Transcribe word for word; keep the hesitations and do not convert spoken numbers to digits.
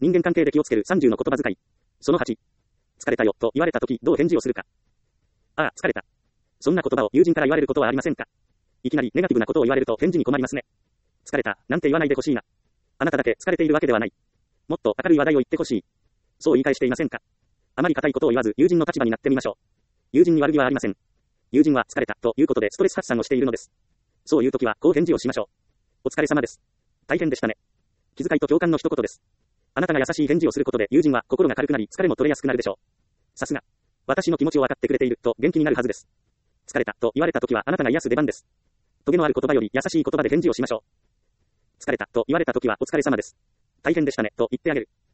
人間関係で気をつけるさんじゅうの言葉遣い。そのはち。疲れたよ、と言われたとき、どう返事をするか。ああ、疲れた。そんな言葉を友人から言われることはありませんか。いきなりネガティブなことを言われると返事に困りますね。疲れた、なんて言わないでほしいな。あなただけ疲れているわけではない。もっと明るい話題を言ってほしい。そう言い返していませんか。あまり固いことを言わず、友人の立場になってみましょう。友人に悪気はありません。友人は疲れた、ということでストレス発散をしているのです。そういうときは、こう返事をしましょう。お疲れ様です。大変でしたね。気遣いと共感の一言です。あなたが優しい返事をすることで友人は心が軽くなり疲れも取れやすくなるでしょう。さすが。私の気持ちを分かってくれていると元気になるはずです。疲れたと言われたときはあなたが癒す出番です。トゲのある言葉より優しい言葉で返事をしましょう。疲れたと言われたときはお疲れ様です。大変でしたねと言ってあげる。